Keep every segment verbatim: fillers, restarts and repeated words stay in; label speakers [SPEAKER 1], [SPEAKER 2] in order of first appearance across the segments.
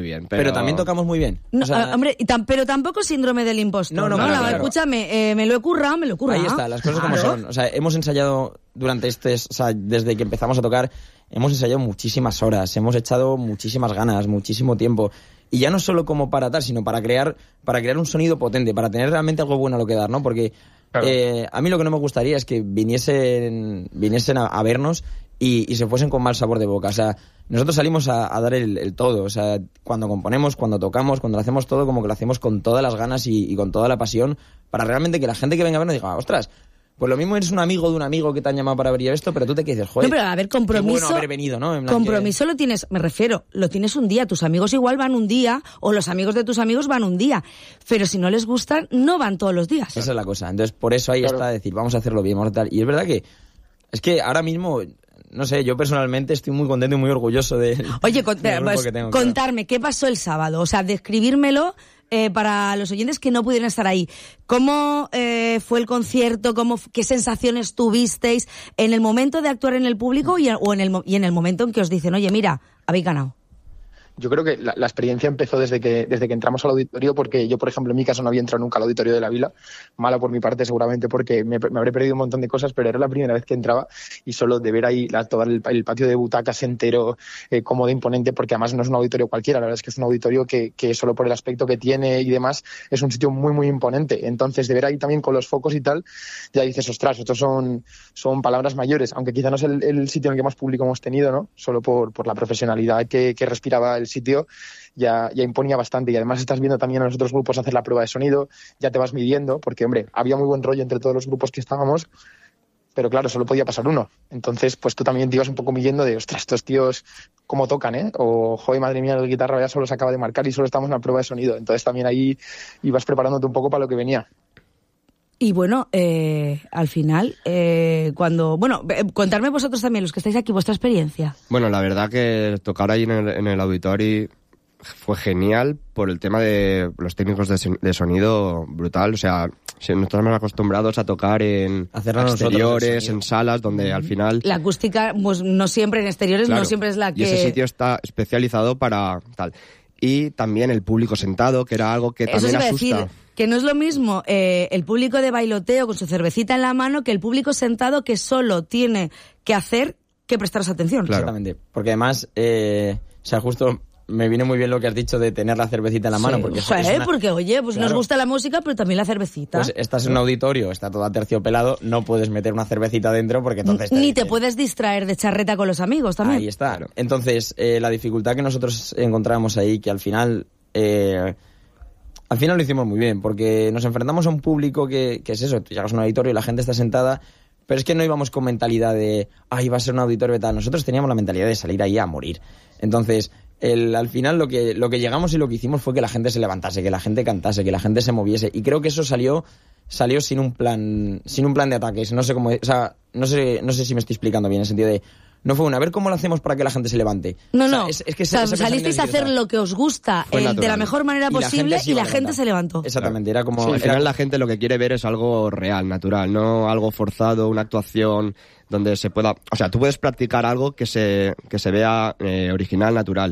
[SPEAKER 1] bien. Pero,
[SPEAKER 2] pero también tocamos muy bien.
[SPEAKER 3] No,
[SPEAKER 2] o sea,
[SPEAKER 3] hombre, y tam, pero tampoco síndrome del impostor.
[SPEAKER 2] No, no,
[SPEAKER 3] ¿no?
[SPEAKER 2] claro,
[SPEAKER 3] La,
[SPEAKER 2] claro.
[SPEAKER 3] Escúchame, eh, me lo he currado, me lo he currado.
[SPEAKER 2] Ahí está, las cosas
[SPEAKER 3] claro.
[SPEAKER 2] como son. O sea, hemos ensayado durante este... O sea, desde que empezamos a tocar, hemos ensayado muchísimas horas, hemos echado muchísimas ganas, muchísimo tiempo. Y ya no solo como para tal, sino para crear para crear un sonido potente, para tener realmente algo bueno a lo que dar, ¿no? Porque claro. eh, a mí lo que no me gustaría es que viniesen viniesen a, a vernos y, y se fuesen con mal sabor de boca. O sea, nosotros salimos a, a dar el, el todo. O sea, cuando componemos, cuando tocamos, cuando lo hacemos todo, como que lo hacemos con todas las ganas y, y con toda la pasión, para realmente que la gente que venga a vernos diga, ostras, pues lo mismo eres un amigo de un amigo que te han llamado para ver esto, pero tú te quedas, joder,
[SPEAKER 3] no, pero a ver, compromiso,
[SPEAKER 2] qué bueno haber venido, ¿no? En plan
[SPEAKER 3] compromiso
[SPEAKER 2] que...
[SPEAKER 3] lo tienes, me refiero, lo tienes un día, tus amigos igual van un día, o los amigos de tus amigos van un día, pero si no les gustan, no van todos los días.
[SPEAKER 2] Esa es la cosa, entonces por eso ahí claro. está decir, vamos a hacerlo bien, vamos a tal, y es verdad que, es que ahora mismo... No sé, yo personalmente estoy muy contento y muy orgulloso de...
[SPEAKER 3] Oye, con,
[SPEAKER 2] del
[SPEAKER 3] pues,
[SPEAKER 2] que tengo,
[SPEAKER 3] contarme,
[SPEAKER 2] claro.
[SPEAKER 3] ¿qué pasó el sábado? O sea, describírmelo eh, para los oyentes que no pudieron estar ahí. ¿Cómo eh, fue el concierto? ¿Cómo, ¿Qué sensaciones tuvisteis en el momento de actuar en el público y, o en el, y en el momento en que os dicen, oye, mira, habéis ganado?
[SPEAKER 4] Yo creo que la, la experiencia empezó desde que desde que entramos al auditorio, porque yo, por ejemplo, en mi caso no había entrado nunca al auditorio de la Vila, mala por mi parte seguramente porque me, me habré perdido un montón de cosas, pero era la primera vez que entraba y solo de ver ahí la, todo el, el patio de butacas entero, eh, como de imponente, porque además no es un auditorio cualquiera, la verdad es que es un auditorio que, que solo por el aspecto que tiene y demás es un sitio muy, muy imponente. Entonces, de ver ahí también con los focos y tal, ya dices, ostras, estos son, son palabras mayores, aunque quizá no es el, el sitio en el que más público hemos tenido, ¿no? Solo por, por la profesionalidad que, que respiraba el sitio ya, ya imponía bastante, y además estás viendo también a los otros grupos hacer la prueba de sonido, ya te vas midiendo, porque hombre, había muy buen rollo entre todos los grupos que estábamos, pero claro, solo podía pasar uno, entonces pues tú también te ibas un poco midiendo de, ostras, estos tíos cómo tocan, ¿eh? O, joder, madre mía, la guitarra ya solo se acaba de marcar y solo estamos en la prueba de sonido, entonces también ahí ibas preparándote un poco para lo que venía.
[SPEAKER 3] Y bueno, eh, al final, eh, cuando... Bueno, eh, contarme vosotros también, los que estáis aquí, vuestra experiencia.
[SPEAKER 1] Bueno, la verdad que tocar ahí en el, en el auditorio fue genial por el tema de los técnicos de, de sonido brutal. O sea, nosotros estamos acostumbrados a tocar en exteriores, en salas, donde al final...
[SPEAKER 3] La acústica, pues no siempre en exteriores, claro, no siempre es la que...
[SPEAKER 1] Y ese sitio está especializado para tal. Y también el público sentado, que era algo que
[SPEAKER 3] Eso
[SPEAKER 1] también
[SPEAKER 3] se iba a
[SPEAKER 1] asusta.
[SPEAKER 3] decir, que no es lo mismo eh, el público de bailoteo con su cervecita en la mano que el público sentado que solo tiene que hacer que prestaros atención.
[SPEAKER 2] Claro. Exactamente, porque además, eh, o sea, justo me viene muy bien lo que has dicho de tener la cervecita en la mano.
[SPEAKER 3] Sí.
[SPEAKER 2] Porque,
[SPEAKER 3] o sea,
[SPEAKER 2] es una...
[SPEAKER 3] porque oye, pues claro, nos gusta la música, pero también la cervecita.
[SPEAKER 2] Pues estás en un auditorio, está todo aterciopelado, no puedes meter una cervecita dentro porque entonces... Te
[SPEAKER 3] Ni
[SPEAKER 2] dice...
[SPEAKER 3] te puedes distraer de charreta con los amigos también.
[SPEAKER 2] Ahí está. Entonces, eh, la dificultad que nosotros encontramos ahí, que al final... Eh, al final lo hicimos muy bien, porque nos enfrentamos a un público que, que es eso, tú llegas a un auditorio y la gente está sentada, pero es que no íbamos con mentalidad de, ay, va a ser un auditorio y tal. Nosotros teníamos la mentalidad de salir ahí a morir. Entonces, el, al final lo que, lo que llegamos y lo que hicimos fue que la gente se levantase, que la gente cantase, que la gente se moviese, y creo que eso salió salió sin un plan sin un plan de ataques. No sé cómo, o sea, no sé, no sé si me estoy explicando bien, en el sentido de... No fue una, a ver cómo lo hacemos para que la gente se levante.
[SPEAKER 3] No,
[SPEAKER 2] o sea,
[SPEAKER 3] no.
[SPEAKER 2] Es, es que
[SPEAKER 3] o sea,
[SPEAKER 2] ese, ese
[SPEAKER 3] salisteis a hacer lo que os gusta el, de la mejor manera posible y la gente, y la gente se levantó.
[SPEAKER 2] Exactamente, era como...
[SPEAKER 1] Sí, al
[SPEAKER 2] era...
[SPEAKER 1] final la gente lo que quiere ver es algo real, natural, no algo forzado, una actuación donde se pueda... O sea, tú puedes practicar algo que se, que se vea eh, original, natural.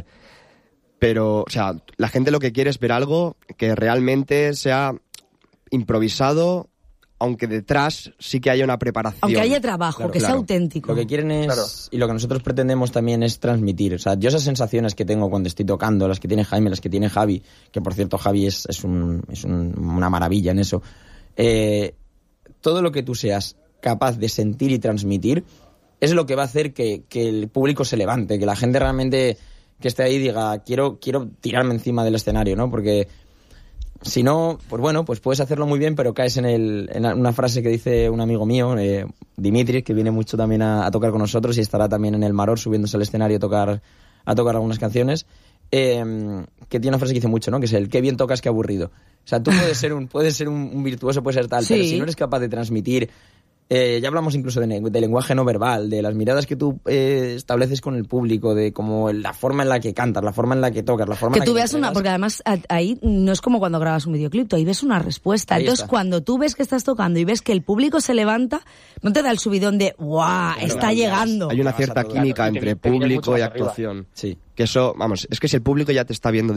[SPEAKER 1] Pero, o sea, la gente lo que quiere es ver algo que realmente sea improvisado, aunque detrás sí que haya una preparación.
[SPEAKER 3] Aunque haya trabajo, claro, que claro. sea auténtico.
[SPEAKER 2] Lo que quieren es,
[SPEAKER 4] claro.
[SPEAKER 2] y lo que nosotros pretendemos también es transmitir. O sea, yo esas sensaciones que tengo cuando estoy tocando, las que tiene Jaime, las que tiene Javi, que por cierto Javi es, es, un, es un, una maravilla en eso, eh, todo lo que tú seas capaz de sentir y transmitir es lo que va a hacer que, que el público se levante, que la gente realmente que esté ahí diga, quiero, quiero tirarme encima del escenario, ¿no? Porque... Si no, pues bueno, pues puedes hacerlo muy bien, pero caes en, el, en una frase que dice un amigo mío, eh, Dimitri, que viene mucho también a, a tocar con nosotros y estará también en el Maror subiéndose al escenario a tocar, a tocar algunas canciones, eh, que tiene una frase que dice mucho, ¿no? Que es el qué bien tocas, qué aburrido. O sea, tú puedes ser un, puedes ser un, un virtuoso, puedes ser tal, sí. Pero si no eres capaz de transmitir... Eh, ya hablamos incluso de, de lenguaje no verbal, de las miradas que tú eh, estableces con el público, de como la forma en la que cantas, la forma en la que tocas, la forma
[SPEAKER 3] que
[SPEAKER 2] en la
[SPEAKER 3] tú
[SPEAKER 2] que
[SPEAKER 3] veas una, porque además ahí no es como cuando grabas un videoclip, tú ahí ves una respuesta. Ahí Entonces está. Cuando tú ves que estás tocando y ves que el público se levanta, no te da el subidón de ¡guau! Claro, está llegando.
[SPEAKER 1] Hay una cierta química entre público y actuación.
[SPEAKER 2] Sí.
[SPEAKER 1] Que eso, vamos, es que si el público ya te está viendo